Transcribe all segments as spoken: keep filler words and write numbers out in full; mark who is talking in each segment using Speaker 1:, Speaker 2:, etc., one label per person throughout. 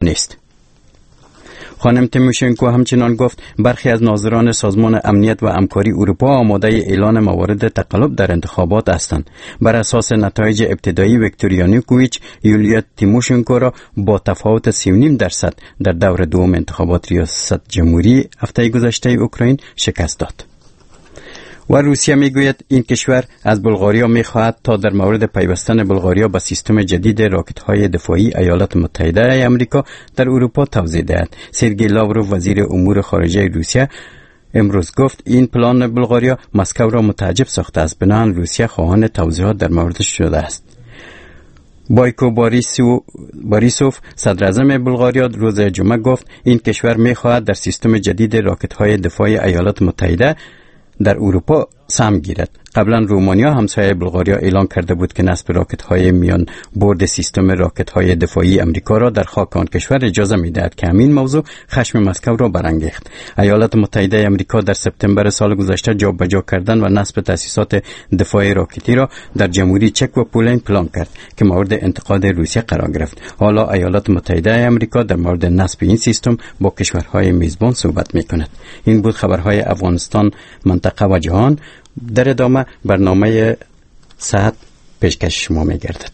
Speaker 1: نیست. خانم تیموشنکو همچنان گفت برخی از ناظران سازمان امنیت و همکاری اروپا آماده اعلان موارد تقلب در انتخابات هستند. بر اساس نتایج ابتدایی ویکتور یانوکوویچ یولیا تیموشنکو را با تفاوت سی و نیم درصد در دور دوم انتخابات ریاست جمهوری هفته گذشته اوکراین شکست داد. و روسیه میگوید این کشور از بلغاریا میخواهد تا در مورد پیوستن بلغاریا به سیستم جدید راکت‌های دفاعی ایالات متحده آمریکا در اروپا توضیح دهد. سرگئی لاوروف وزیر امور خارجه روسیه امروز گفت این پلان بلغاریا مسکو را متعجب ساخته است، بنابراین روسیه خواهان توضیحات در موردش شده است. بایکو باریسو باریسوف صدر اعظم بلغاریا روز جمعه گفت این کشور میخواهد در سیستم جدید راکت‌های دفاعی ایالات متحده در اروپا سهم گیرد. قبلا رومانیا همسایه بلغاریا اعلان کرده بود که نصب راکت‌های میان برد سیستم راکت‌های دفاعی امریکا را در خاک آن کشور اجازه می‌دهد که همین موضوع خشم مسکو را برانگیخت. ایالات متحده آمریکا در سپتامبر سال گذشته جابجا کردن و نصب تأسیسات دفاعی راکتی را در جمهوری چک و پولند پلان کرد که مورد انتقاد روسیه قرار گرفت. حالا ایالات متحده آمریکا در مورد نصب این سیستم با کشورهای میزبان صحبت می‌کند. این بود خبرهای افغانستان، منطقه و جهان. در ادامه برنامه صحت پیشکش شما می گردد.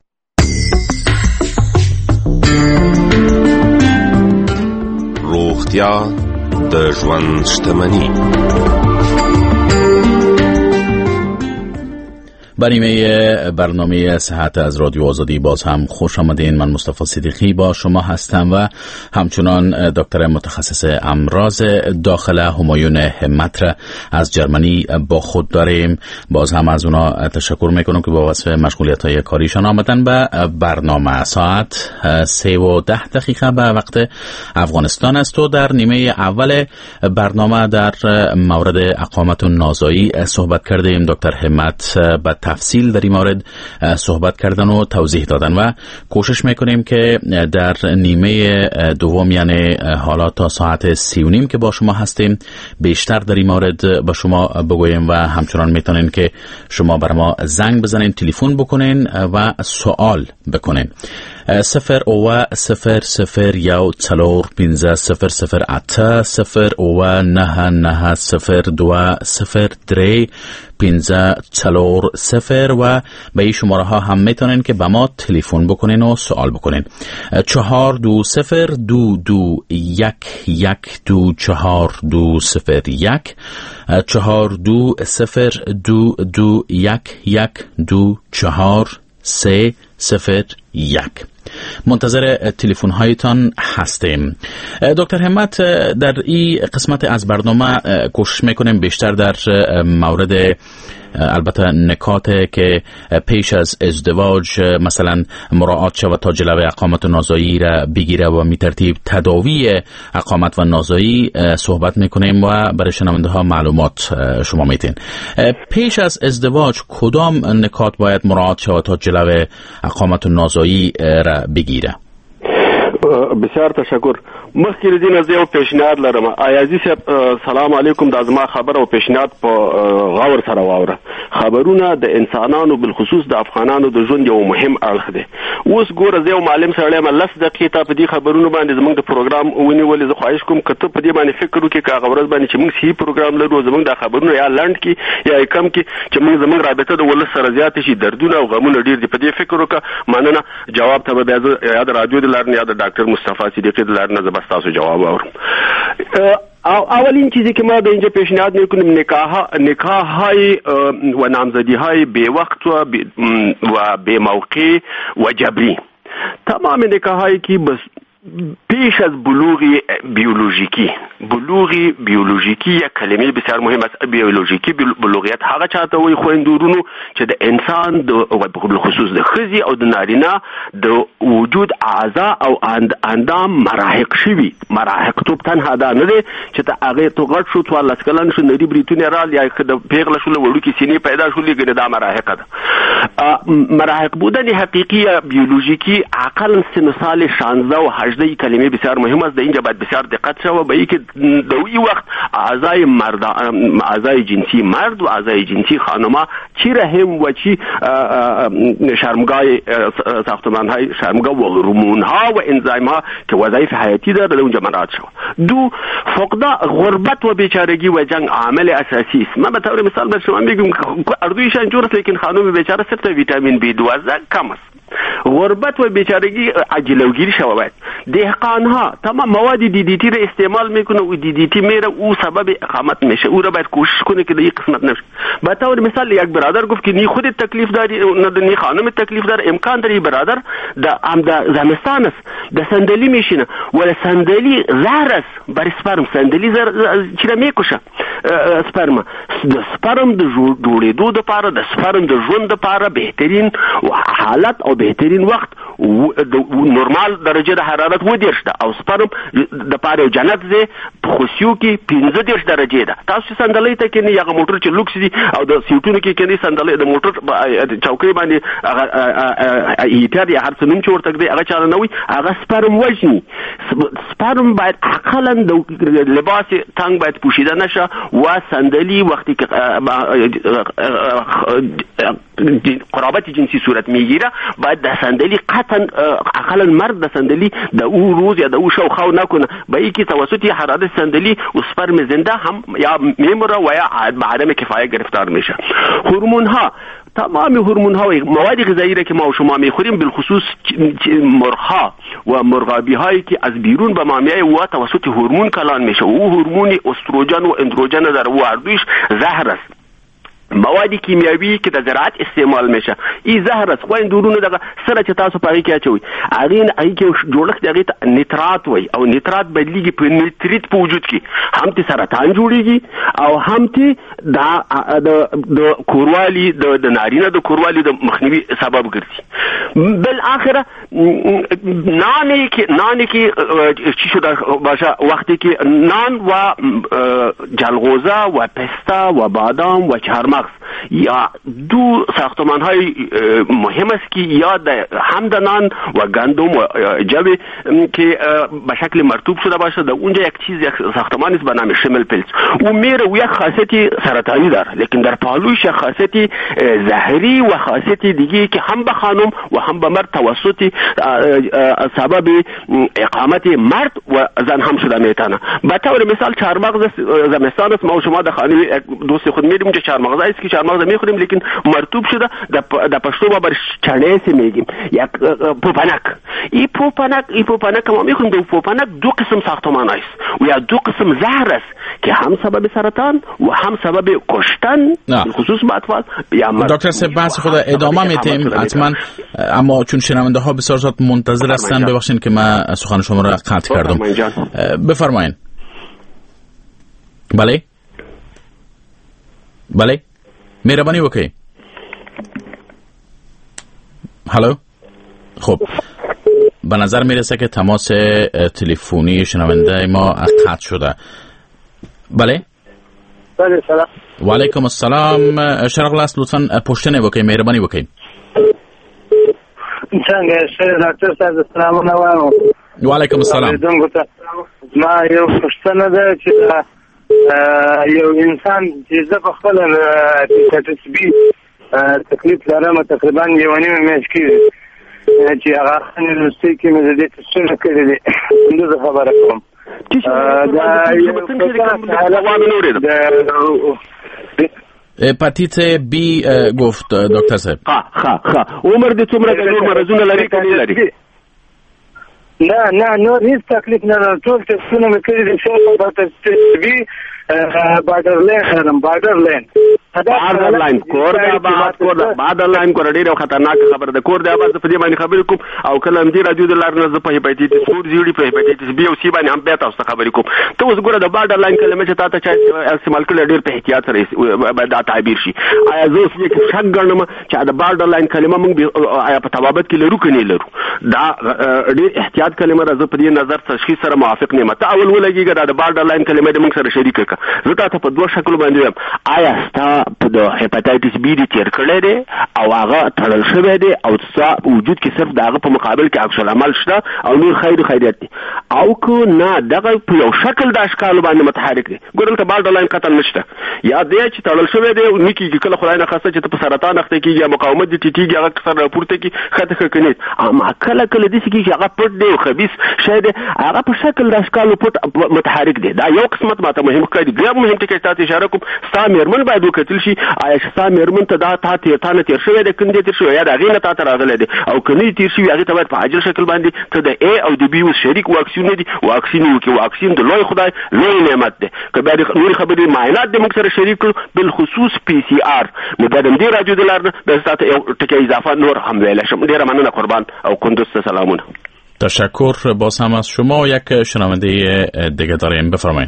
Speaker 2: روغتیا د ژوند شتمنی.
Speaker 3: به نیمه برنامه صحت از رادیو آزادی باز هم خوش آمدین. من مصطفی صدیقی با شما هستم و همچنان دکتر متخصص امراض داخله همایون همت را از جرمنی با خود داریم. باز هم از اونا تشکر میکنم که با واسه مشغولیت های کاریشان آمدن به برنامه. ساعت سه و ده دقیقه به وقت افغانستان است و در نیمه اول برنامه در مورد اقامت نازایی صحبت کردیم. دکتر همت به تفصیل در این مورد صحبت کردن و توضیح دادن و کوشش میکنیم که در نیمه دوم یعنی حالا تا ساعت سی و نیم که با شما هستیم بیشتر در این مورد با شما بگویم و همچنان میتونین که شما بر ما زنگ بزنین، تلفن بکنین و سوال بکنین. صفر او صفر صفر یو چلور پینزه صفر صفر اته صفر او نه نه صفر دو صفر دری پینزه چلور صفر و به این شماره ها هم میتونین که به ما تلفن بکنین و سوال بکنین. چهار دو صفر دو دو یک یک دو چهار دو صفر یک چهار دو صفر دو دو یک یک دو چهار سه صفر یک. منتظر تلفن هایتان هستیم. دکتر همت، در این قسمت از برنامه کوشش میکنیم بیشتر در مورد البته نکات که پیش از ازدواج مثلا مراعات شود تا جلوه اقامت نازایی را بگیره و می ترتیب تداوی اقامت و نازایی صحبت میکنیم و برای شنونده ها معلومات شما میتین. پیش از ازدواج کدام نکات باید مراعات شود تا جلوه اقامت نازایی را بگیره؟
Speaker 4: بسیار تشکر. مخکې د دې نه زه یو پیشنهاد لرم. ایازي صاحب سلام علیکم. دا زما خبر او پیشنهاد په غور سره واوره. خبرونه د انسانانو بالخصوص د افغانانو د ژوند یو مهم اړخ دی. اوس ګوره زه یو معلم سره یم لس دقیقې ته په دې خبرونو باندې زموږ د پروګرام ونیولې. زه خواهش کوم که ته په دې باندې فکر وکړې که هغه ورځ باندې چې موږ صحیح پروګرام لرو زموږ د خبرونو یا لنډ کې یا کم کې چې موږ زموږ رابطه د ولس سره زیات شي، دردونه او غمونه ډیر دي. په دې فکر وکړه. مننه. جواب ته به یا د رادیو د لارې یا د ډاکټر مصطفی صدیقی د لارې نه زه به ستاسو جواب اورم. اولین چیزی که ما به اینجا پیشنهاد میکنیم نکاح نکاح های و نامزدی های بی وقت و بی موقع و جبری. تمام نکاح هایی که بس پیش از بلوغ بیولوژیکی بلوغ بیولوژیکی یک کلمه بسیار مهم است. بیولوژیکی بلوغیت هغه چاته وي خويندورونو چې د انسان د په خصوص د خزي او د نارینه د وجود اعضاء او اندام مراحق شوي. مراحق تو تنها دا نه دي چې ته هغه تو غټ شو تو لاس کلن شو نری بریتونه رال یا د پیغله شو وړو کې سینې پیدا شو لګره دا مراحق ده. مراحق بودن حقیقی بیولوژیکی عقل سن سال شانزده و هجده کلمه کلمه بسیار مهم است. در اینجا باید بسیار دقت شود به اینکه در این وقت اعضای مرد اعضای جنسی مرد و اعضای جنسی خانم‌ها چی رحم و چی شرمگاه ساختمان‌های شرمگاه و هورمون‌ها و انزایم‌ها که وظایف حیاتی داره در اونجا مراعات شود. دو، فقدان غربت و بیچارگی و جنگ عامل اساسی است. من به طور مثال بر شما میگم اردویشان جور است لیکن خانم بیچاره صرف ویتامین بی دوازده کم است. غربت و بیچارگی جلوگیری شود. دهقان‌ها تمام مواد دی دی تی را استعمال میکنه و دی دی تی میره او سبب اقامت میشه. او را باید کوشش کنه که در این قسمت نشه. به طور مثال یک برادر گفت که نی خود تکلیف داری نی خانم تکلیف داره، امکان داره برادر در ام در زمستان است در صندلی میشینه ولی صندلی زهر است بر اسپرم. صندلی زهر چی را میکشه اسپرم. د سپرم د جوړېدو د پاره د سپرم د ژوند د پاره بهترین حالت او بهترین وخت نورمال درجه د حرارت و دیرش ده او سپرم د پاره جنت زه خصوصي کې پنځه دیرش درجه ده. تاسو صندلی ته کې نه یغه موټر چې لوکس دي او د سیټونو کې کې نه صندلی د موټر چوکۍ باندې هغه هیټر یا هر څه نوم چې ورته دی هغه چاره نه وي هغه سپرم وژني. سپرم باید عقلاً د لباس تنگ باید پوشیده نشه و صندلی وقتی که قرابت جنسی صورت میگیره باید در صندلی قطعا عقلا مرد در صندلی در او روز یا در او شو خو نکنه با اینکه توسط حرارت صندلی و سپرم زنده هم یا میمره و یا به عدم کفایت گرفتار میشه. هورمون ها تمام هورمون ها و مواد غذایی را که ما و شما میخوریم بالخصوص مرغ‌ها و مرغابی هایی که از بیرون به ما میای و توسط هورمون کلان میشه و او هورمون استروژن و اندروژن در او اردویش زهر است. مواد کیمیاوی که در زراعت استعمال میشه این زهر است. خو این دورونه دغه سره چې تاسو پاره کې اچوي اغه اغه کې جوړښت دغه نیترات وای او نیترات بدلیږي په نیتریت په وجود کې هم ته سرطان جوړیږي او هم ته د د کوروالی د نارینه د کوروالی د مخنیوي سبب ګرځي. بل اخره نان کې نان کې چې شو د باشه وختي کې نان و جلغوزه و پستا و بادام و چهارمغز یا دو ساختمان های مهم است که یا هم نان و گندم و جو که به شکل مرطوب شده باشه در اونجا یک چیز یک ساختمان است به نام شمل پلز و میره و یک خاصیت سرطانی داره لیکن در پهلوش یک خاصیت زهری و خاصیت دیگه که هم به خانم و هم به مرد توسط سبب اقامت مرد و زن هم شده میتونه. به طور مثال چهارمغز زمستان است ما و شما در خانه دوست خود میریم که چهارمغز است که چهارمغز میخوریم لیکن مرطوب شده در پشتو ما بر چنه سی میگیم یک پوپنک. این پوپنک این پوپنک ما میخوریم دو پوپنک دو قسم ساختمان است و یا دو قسم زهر است که هم سبب سرطان و هم سبب کشتن خصوص با اطفال.
Speaker 3: دکتر صاحب بحث خود ادامه میتیم حتما اما چون شنونده ها بسیار زیاد منتظر هستن ببخشید که من سخن شما را قطع کردم. بفرمایید. بله بله مهربانی وکړئ. هلو. خب به نظر میرسه که تماس تلفنی شنونده ما قطع شده. بله
Speaker 5: بله سلام.
Speaker 3: و علیکم السلام. شرق لاس لطفا پشتنه وکړئ مهربانی وکړئ.
Speaker 5: څنګه شه ډاکټر صاحب سلام علیکم.
Speaker 3: و علیکم السلام.
Speaker 5: ما یو پښتنه ده چې یو انسان چې زه په خپل تسبیح تکلیف لرم تقریبا یو نیمه میاشت کې چې هغه یونیورسيټي کې مې د دې څه کړی دی نو خبره کوم
Speaker 3: هپاتیت بی گفت دکتر صاحب.
Speaker 4: ها ها ها عمر دې څومره د نور مرزونه لري کني لري؟
Speaker 5: نه نه نور هیڅ تکلیف نه لرم. ټول ټسټونه مې کړي دي چې په تسبیح بارډر لاین بارډر لاین
Speaker 4: بارډر لاین کور د آباد کور د بارډر لاین کور ډیره خطرناک خبره ده. کور د آباد په دې باندې خبرې کوم او کله هم دې راځو د لار نه په هپاتیټس فور زیړي په هپاتیټس بی او سی باندې هم به تاسو خبرې کوم. ته اوس ګوره د بارډر لاین کلمه چې تاسو چې استعمال کړل ډیر په احتیاط سره دا تعبیر شي. آیا زه اوس یک شک ګڼم چې د بارډر لاین کلمه موږ آیا په توابط کې لرو کني لرو؟ دا ډیر احتیاط کلمه راځي په دې نظر تشخیص سره موافق نه مته اول ولګيږي د بارډر لاین کلمه د موږ سره شریک کړه. زه تاسو په دوه شکل باندې آیا ستا په د هپاتایټس بی دی تیر کړی دی او هغه تړل شوی دی او ستا وجود کې صرف دغه په مقابل کې عکس العمل شته او نور خیر خیریت دی او که نه دغه په یو شکل د اشکال باندې متحرک دي. ګورل ته بالډ لاین قطن نشته یا دې چې تړل شوی دی نکیږي کله خدای نه خاصه چې ته په سرطان اخته کیږي یا مقاومت دي ټیټیږي هغه کسر راپورته کی خطه کوي اما کله کله دې چې هغه پټ دی او خبيث شی دی هغه په شکل د اشکال پټ متحرک دي. دا یو قسمت ماته مهم ښکاري. بیا مهم ټکی تاسو اشاره کوم ستا مېرمن باید وکتل شي آیا ستا مېرمن ته دا تا ته تانه تیر شوی دی کنده تیر شوی یا دا غینه تا ته راغلی دی او کني تیر شوی هغه ته باید په عاجل شکل باندې ته د A او د B او شریک واکسین دي واکسین وکي واکسین د لوی خدای لوی نعمت دی. کبه نور خبرې معاینات د موږ سره شریک کړو بل خصوص پی سی آر نو دا د دې راجو دلار د ساته یو ټکی اضافه نور هم ویل شم. ډیره مننه قربان او کندوز سلامونه.
Speaker 3: تشکر. باز هم از شما یک شنونده دیگه داریم. بفرمایید.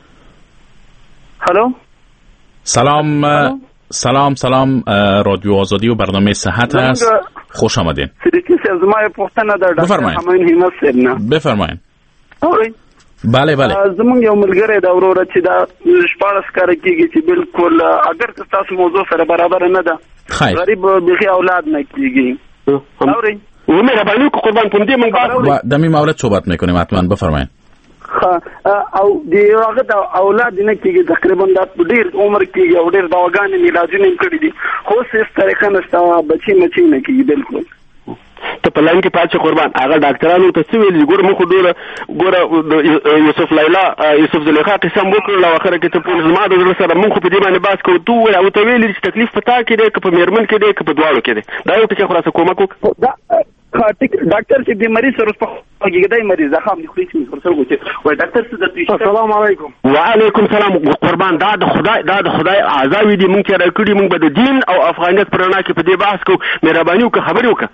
Speaker 6: هلو
Speaker 3: سلام. هلو. سلام سلام. رادیو آزادی و برنامه صحت است. خوش آمدین.
Speaker 6: صدیقی صاحب زما پوښتنه ده ډاکټر همین همت صاحب نه.
Speaker 3: بفرمایید.
Speaker 6: اورئ.
Speaker 3: بله بله.
Speaker 6: زمونږ یو ملګری دا وروره چې دا شپاړس کار کیږي چې بالکل اگر تاسو موضوع سره برابر نه ده.
Speaker 3: خیر.
Speaker 6: غریب بخي اولاد نه کیږي. اورئ.
Speaker 4: و مهربانی کو قربان پم دې موږ
Speaker 3: با دمی مورد صحبت میکنیم حتما. بفرمایید.
Speaker 6: او دی هغه د اولاد نه کیږي تقریبا د ډیر عمر کیږي او ډیر دواګانې علاجونه کړی دي خو هیڅ طریقه نشته بچی مچی نه کیږي. بالکل
Speaker 4: ته په لاین کې پاتې قربان هغه ډاکټرانو ته څه ویل ګور مخ ډوره ګور یوسف لیلا یوسف زلیخا قسم وکړل او اخر کې ته په زما د سره مخ په دې باندې باس کو تو او ته ویل چې تکلیف پتا کې دی که په میرمن کې دی که په دواړو کې دی. دا یو ټکی خلاصه کومه کو
Speaker 6: ډاکټر چې د مریض سره په کې دی مریض ځخه هم خوري چې ورسره وځي وای ډاکټر څه د تاسو السلام علیکم.
Speaker 4: وعلیکم السلام قربان. دا د خدای دا د خدای اعزاوی دي مونږ چې راکړي مونږ به د دین او افغانیت پرنا کې په دې بحث کو مهرباني وکړه خبرې وکړه.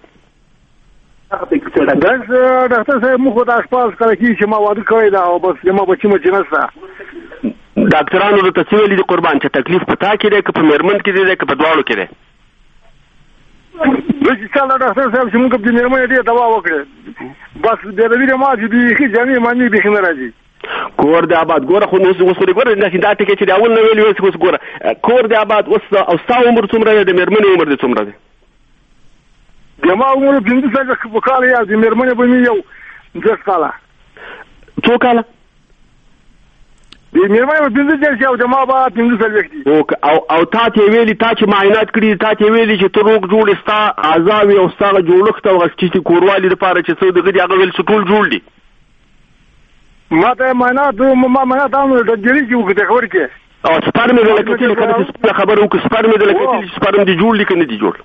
Speaker 7: ډاکټر صاحب موږ د اشپاز کړی چې ما واده کړی دا او بس ما بچی مچ نشته.
Speaker 4: ډاکټرانو د تسویل دي قربان چې تکلیف پتا کې دی که په میرمن کې دی که په دواړو کې دی.
Speaker 7: نو چې څنګه ډاکټر صاحب چې موږ د میرمن دې دوا وکړه بس د دې ما چې دې جامې باندې به خنه راځي.
Speaker 4: کور د آباد ګوره خو نو اوس ګوره نه دا ټکی چې دا اول نه ویل اوس ګوره کور د آباد اوس او ستا عمر څومره دی د میرمن عمر دی څومره دی؟
Speaker 7: دما عمر پنځه څلوېښت کاله یا د میرمن به مې یو دس کاله.
Speaker 4: څو کاله؟
Speaker 7: د میرمن په پنځه څلوېښت او دما به پنځه څلوېښت دي.
Speaker 4: او او تا ته ویلي تا چې معاینات کړي تا ته ویلي چې ته روغ جوړ ستا اعضاوې او ستا جوړښت او چې کوروالي لپاره چې څه دغه دي هغه ویل چې ټول جوړ دي.
Speaker 7: ما ته معاینات ما معاینات هم د جری کې وکړه خبر کې
Speaker 4: او سپارم دې لکه چې کله چې خبر وکړ سپارم دې لکه چې سپارم دې جوړ لیکنه دي جوړ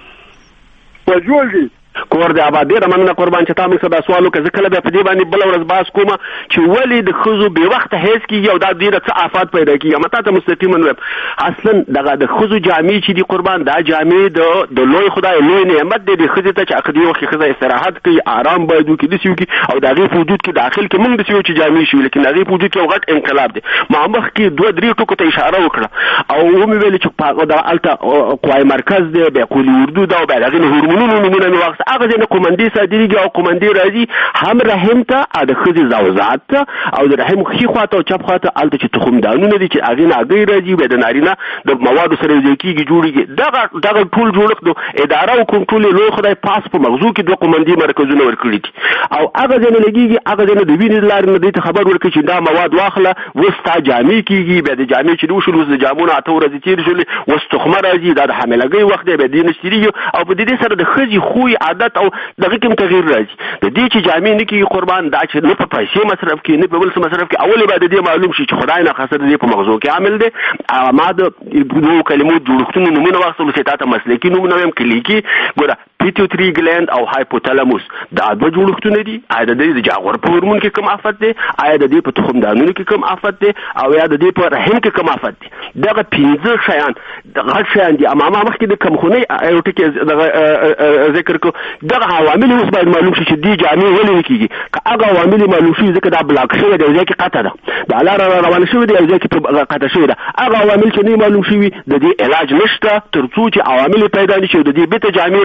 Speaker 7: په جوړ دي.
Speaker 4: کور د آباد ډیره مننه قربان چې تاسو سره سوال وکړ. ځکه به په دې باندې بل ورځ باس کومه چې ولې د خزو به وخت هیڅ کیږي او دا ډیره څه آفات پیدا کیږي. مته ته مستقیما ویم اصلا دغه د خزو جامې چې دی قربان دا جامې د د لوی خدای لوی نعمت دی د خزې ته چې عقدي وخت خزه استراحت کوي آرام باید وکړي د سیو کې او دغه وجود کې داخل کې موږ د سیو چې جامې شي لیکن دغه وجود کې غټ انقلاب دی. ما مخ کې دوه درې ټکو ته اشاره وکړه او مې ویل چې په د الته قوای مرکز دی به قولي اردو دا او به دغه هورمونونو نمونه مې واخص هغه نه کومندي صادریږي او کومندي راځي هم رحم ته د خزي زوزات ته او د رحم خي خواته او چپ خواته الته چې تخم دانونه دي چې اغه نه اغه راځي به د نارینه د موادو سره ځکیږي جوړیږي دغه دغه ټول جوړښت د اداره او کنټرول لوی خدای پاس په مغزو کې دوه کومندي مرکزونه ورکړي دي او هغه ځنه لګيږي هغه ځنه د وینې لار نه دي ته خبر ورکړي چې دا مواد واخله وستا جامې کیږي به د جامې چې دوه شلو د جامونو اته ورځې تیر شولې وستخمه راځي دا د حاملګۍ وخت دی به دین شتري او په دې سره د خزي خوې عادت او دغه کوم تغییر راځي. د دې چې جامې نه کې قربان دا چې نه په پیسې مصرف کې نه په بل څه مصرف کې اول به د دې معلوم شي چې خدای نه خاصه دې په مغزو کې عامل دی. ما د نو کلمو جوړښتونو نمونه واخلو چې تاسو مسلکي نمونه هم کلیکي ګوره پیټیوټری ګلند او هایپوتالاموس دا د جوړښتونه دي. آیا د دې د جاغور په هورمون کې کوم آفت دی؟ آیا د دې په تخم دانونو کې کوم آفت دی؟ او یا د دې په رحم کې کوم آفت دی؟ دغه پنځه شیان دغه شیان دي. اما ما مخکې د کمخونی یو ټکی دغه ذکر کو دغه عوامل اوس باید معلوم شي چې دې جامې ولې نه کیږي. که هغه عوامل معلوم شي ځکه دا بلاک شوی دی ځکه قطع ده دا لار روان شوی دی ځکه په قطع شوی ده. هغه عوامل چې نه معلوم شي د دې علاج نشته ترڅو چې عوامل پیدا نشي د دې بیت جامې را نشي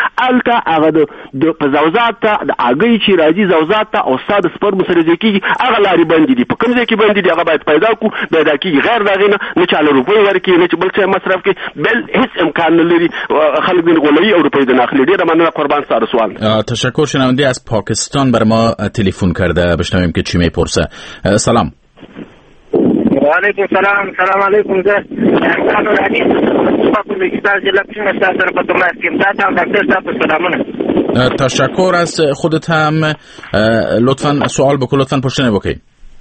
Speaker 4: الته هغه د پزوزات ته د اگې چې راځي زوزات ته او استاد سپر مسرځي کیږي هغه لاري باندې دي په کوم ځای کې باندې دي هغه باید پیدا کو پیدا کیږي غیر دغه نه نه چاله روپۍ ورکړي نه چې بل څه مصرف کوي بل هیڅ امکان نه لري خلک د غولوي او روپۍ د ناخلي ډیره مننه قربان سره سوال
Speaker 3: تشکر. شنونده از پاکستان بر ما تلفن کرده بشنویم که چی میپرسه. سلام.
Speaker 5: و علیکم سلام. سلام علیکم. زه احسان الحدیث په بلوچستان ضلع کې مسافر سره په تماس کې دا ته ډاکټر صاحب سلامونه.
Speaker 3: تشکر از خودت هم. لطفا سوال بکن، لطفا پرسش بکنید.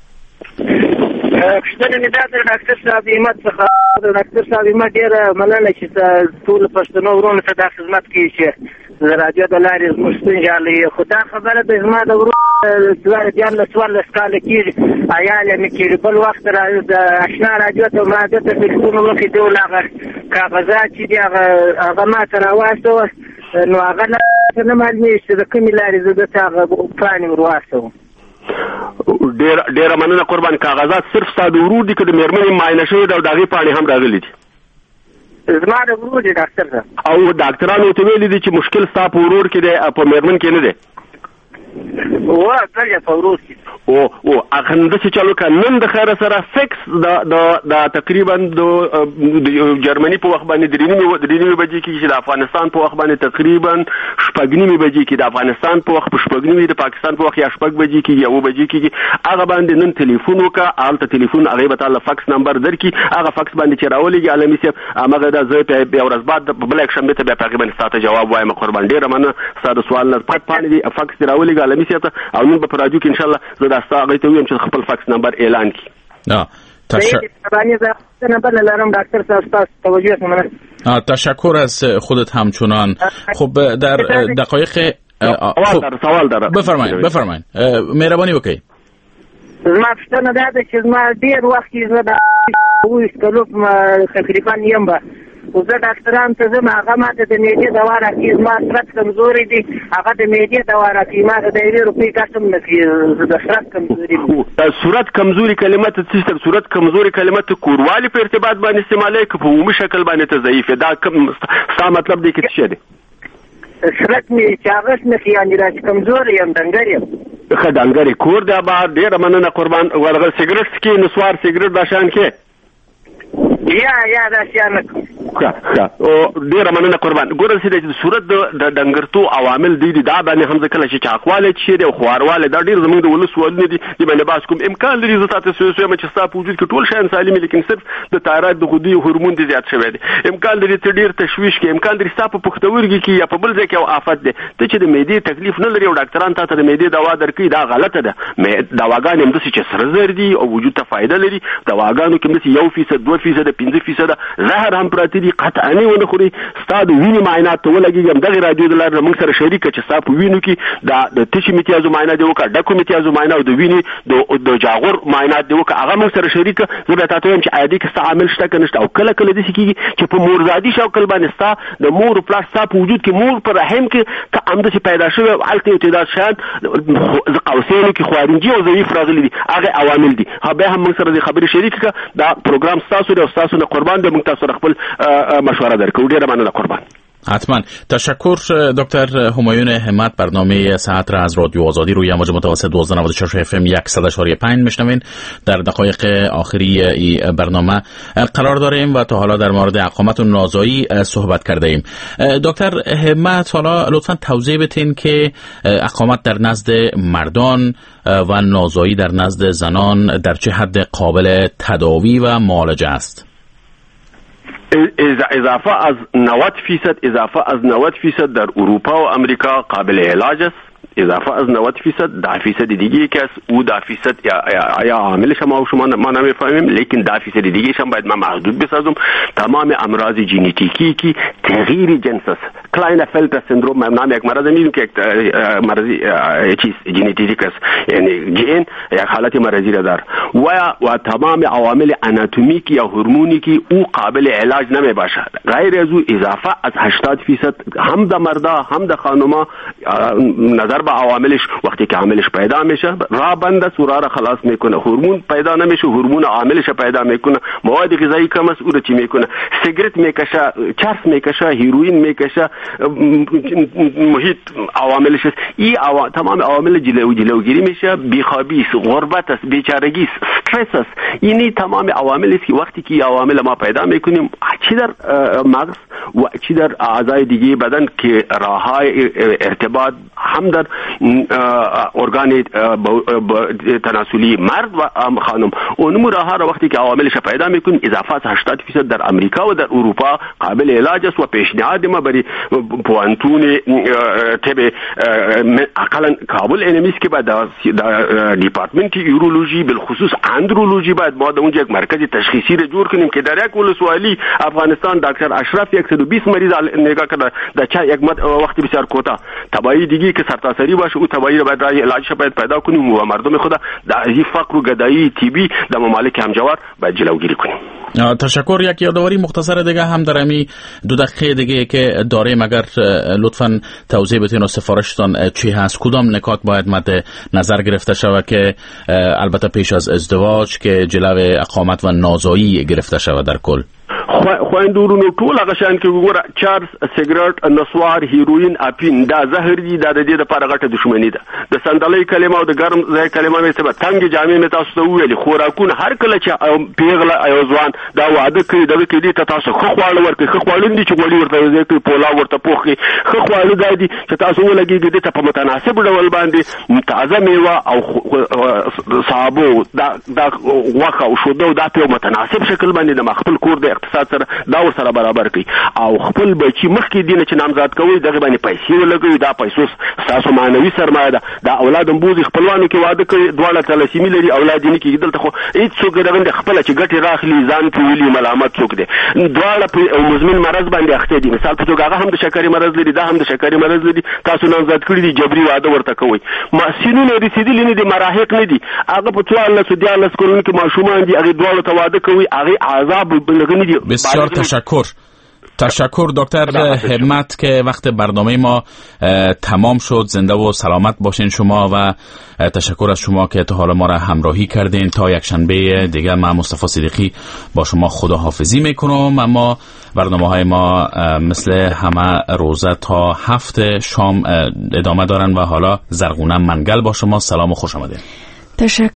Speaker 5: پښتنه مې دا د ډاکټر صاحب همت څخه د ډاکټر صاحب همت ډېره مننه چې ټول پښتنو ورونو ته دا خدمت کوي چې د رادیو د لارې زموږ ستونزې حلوي. خو دا خبره د زما د ورونو څوارلس دیارلس څوارلس کاله کېږي عیال یې مې کېږي. بل وخت د اشنا رادیو ته ما ده ته تلیفون مخې دی ولا هغه کاغذات چې دي هغه هغه ما ته راواستوه نو هغه نه معلومېږي چې د کومې لارې زه ده ته هغه پاڼې ور واستوم.
Speaker 4: ډیر ډیر مننه قربان. کاغذات صرف ستاسو ورور دي که د مېرمنې معاینه شوی ده او د هغې پاڼې هم راغلي دي؟
Speaker 5: زما د ورور دی ډاکټر صاحب.
Speaker 4: او ډاکټرانو ته ویلي دي چې مشکل ستا په ورور کې دی په مېرمن کې نه دی؟
Speaker 5: و بل په ورور کې
Speaker 4: او او اخنده چې چالو کا نن د خیره سره فکس د د د تقریبا د جرمني په وخت باندې درینی درینی بجې کې چې د افغانستان په وخت باندې تقریبا شپږنی بجې کې د افغانستان په وخت په شپږنی د پاکستان په وخت یا شپږ بجې کې یا و بجې کې هغه باندې نن ټلیفون وکا آلته ټلیفون هغه به تعالی فکس نمبر درکې هغه فکس باندې چې راولېږي عالمي صاحب هغه د زه په بیا ورځ بعد بل یک شنبه ته بیا تقریبا ستاسو جواب وایم قربان. ډیر مننه ستاسو سوال نه پټ پاڼې دی فکس راولېږي عالمي صاحب او نن په رادیو کې ان شاء الله زه دا ستاسو هغه ته ویم چې خپل فکس نمبر اعلان کړي.
Speaker 3: اه تشکر. تشکر از خودت همچنان. خب در دقایق
Speaker 4: سوال داره.
Speaker 3: بفرمایید بفرمایید مهربانی وکړئ.
Speaker 5: زما پښتنه دا ده چې زما ډېر وخت کې زه د اوویشت کلو تقریبا یم به خو زه ډاکټرانو ته ځم هغه ماته د معدې دوا راکوي. زما صورت کمزوری دی هغه د معدې دوا راکوي ما ته د یوې روپۍ ګټه هم نه کوي. زه د صورت کمزوري
Speaker 4: دی. صورت کمزوري کلمه ته څه صورت کمزوري کلمه ته کوروالي په ارتباط باندې استعمالوي که په عمومي شکل باندې ته ضعیف دا کوم ستا مطلب دی که څه دی؟
Speaker 5: صورت مې چې هغه نه کوي یعنې را چې کمزوری یم ډنګر یم.
Speaker 4: ښه ډنګر کور دی ابا ډېره مننه قربان. ورغه سګرټ څکي نسوار سګرټ دا شیان کې
Speaker 5: یا یا دا شیان نه کوم.
Speaker 4: ښه ښه او ډېره مننه قربان. ګوره چې د صورت د ډنګرتو عوامل دي دي دا باندې هم ځکه چې چاقوالی چې دی او خواروالی دا ډېر زموږ د ولس سوالونه دي دې باندې بحث کوم. امکان لري زه تاته څه وایم چې ستا په وجود کې ټول شیان سالم لیکن صرف د تایراید د غدې هورمون دې زیات شوی دی. امکان لري ته ډېر تشویش کې امکان لري ستا په پښتورګي کې یا په بل ځای کې یو آفت دی ته چې د معدې تکلیف نه لري او ډاکټران تاته د معدې دوا درکوي دا غلطه ده. دواګانې همداسې چې سره زر دي او وجود ته فایده لري. دواګانو کې همداسې یو فیصد دوه فیصده پنځه فیصده زهر هم پراته دي قطعا ونه خوري. ستا د وینې معاینات ته ولګېږي همدغې راډیو د لارې موږ سره شریکه چې ستا په وینو کې د تشي متیازو معاینه دې وکړه ډکو متیازو معاینه او د وینې د جاغور معاینات دې وکړه هغه موږ سره شریکه. زه بیا تاته وایم چې آیا دې کې ستا عامل شته که نشته او کله کله داسې کېږي چې په مورزادي شکل باندې ستا د مور او پلار ستا په وجود کې مور په رحم کې ته همداسې پیدا شوی او هلته یو تعداد شیان قوسینو کې خوارنجي او ضعیف راغلي دي هغه عوامل دي. بیا هم موږ سره دې خبرې شریکه کړه. دا پروګرام ستاسو دی او ستاسو نه قربان دی. موږ تاسو سره خپل مشوره درکو. ډیره مننه قربان.
Speaker 3: حتما. تشکر دکتر همایون همت. برنامه ساعت را از رادیو آزادی روی امواج متوسط دویست و نود و شش اف ام صد و چهار و پنج میشنوین. در دقایق آخری این برنامه قرار داریم و تا حالا در مورد اقامت و نازایی صحبت کرده ایم. دکتر همت حالا لطفا توضیح بدین که اقامت در نزد مردان و نازایی در نزد زنان در چه حد قابل تداوی و معالجه است؟
Speaker 4: اضافه از نود فیصد اضافه از نود فیصد در اروپا و امریکا قابل علاج است. اضافه از نود فیصد ده فیصد دیگه که است او ده فیصد یا یا عاملش ما و شما ما نمیفهمیم لیکن ده فیصد دیگه هم باید ما محدود بسازم. تمام امراض ژنتیکی که تغییر جنس است کلاینفلتر سندروم نام یک مرض نیست که مرض چیز ژنتیک است یعنی جین یک حالت مرضی را دار و و تمام عوامل آناتومیکی یا هورمونیکی او قابل علاج نمی باشد. غیر از او اضافه از هشتاد فیصد هم در مردا هم در خانوما نظر به عواملش وقتی که عاملش پیدا میشه را بند است و را را خلاص میکنه. هورمون پیدا نمیشه هورمون عاملش پیدا میکنه. مواد غذایی کم است او را چی میکنه؟ سیگرت میکشه چرس میکشه هیروئین میکشه محیط عواملش است. این عوام... تمام عوامل جلو جلوگیری میشه. بیخوابی است، غربت است، بیچارگی است، استرس است. اینی تمام عوامل است که وقتی که عوامل ما پیدا میکنیم چی در مغز و چی در اعضای دیگه بدن که راههای ارتباط هم در ارگان تناسلی مرد و خانم اونم راه را وقتی که عواملش پیدا میکنیم اضافه هشتاد درصد در امریکا و در اروپا قابل علاج است و پیشنهاد ما برای پوانتون طب اقلا کابل انمیست که بعد در دیپارتمنت یورولوژی بالخصوص اندرولوژی بعد ما در اونجا یک مرکز تشخیصی را جور کنیم که در یک ولسوالی افغانستان دکتر اشرف صد و بیست مریض نگاه کرده در چه یک وقت بسیار کوتاه. تبایی دیگه که سرتاسری باشه او تبایی را باید راه علاجش باید پیدا کنیم و مردم خود در این فقر و گدایی تیبی در ممالک همجوار باید جلوگیری کنیم.
Speaker 3: تشکر. یک یادآوری مختصر دیگه هم در امی دو دقیقه دیگه که داریم اگر لطفاً توضیح بدین و سفارشتان چی هست، کدام نکات باید مد نظر گرفته شود که البته پیش از ازدواج که جلو اقامت و نازایی گرفته شود در کل؟
Speaker 4: خويندورونو ټول هغه شان کې وګوره چارز سیګریټ نسوار هیروین اپین دا زهر دي دا د دې لپاره غټه دښمنی ده. د سندلې کلمه او د ګرم ځای کلمه مې څه تنګ جامې مې تاسو ته ویلي خوراکونه هر کله چې پیغله ایو ځوان دا واده کوي دغه کې دي تاسو خو خواړه ورکړي خو خواړه دي چې ګولې ورته یې کوي پولا ورته پوخي خو خواړه دادي چې تاسو ولګي د ته په متناسب ډول باندې تازه میوه او صابو دا دا واخه او شو دا په متناسب شکل باندې د خپل کور د اقتصاد سره دا ور سره برابر کړي او خپل بچي مخکې دینه چې نامزاد کوي دغه باندې پیسې ولګوي دا پیسې تاسو معنوي سرمایه ده. دا اولاد مبوزي خپلوانو کې واده کوي دواړه تلسیمي لري اولاد یې کې دلته خو هیڅ څوک دغه خپل چې ګټي راخلي ځان په ولي ملامت څوک دي دواړه په مزمن مرض باندې اخته دي. مثال په توګه هغه هم د شکرې مرض لري دا هم د شکرې مرض لري تاسو نامزاد کړی دي جبري واده ورته کوي ماسینونه رسیدلی نه دي مراحق نه دي هغه په څوال سودیا لس کورونه کې ماشومان دي هغه دواړه ته واده کوي هغه عذاب بلغنی دي.
Speaker 3: بسیار تشکر. تشکر دکتر همت که وقت برنامه ما تمام شد. زنده و سلامت باشین شما و تشکر از شما که تا حالا ما را همراهی کردین. تا یک شنبه دیگر من مصطفی صدیقی با شما خداحافظی میکنم. اما برنامه های ما مثل همه روزه تا هفت شام ادامه دارن و حالا زرغونه منگل با شما. سلام و خوش آمدید.
Speaker 8: تشکر.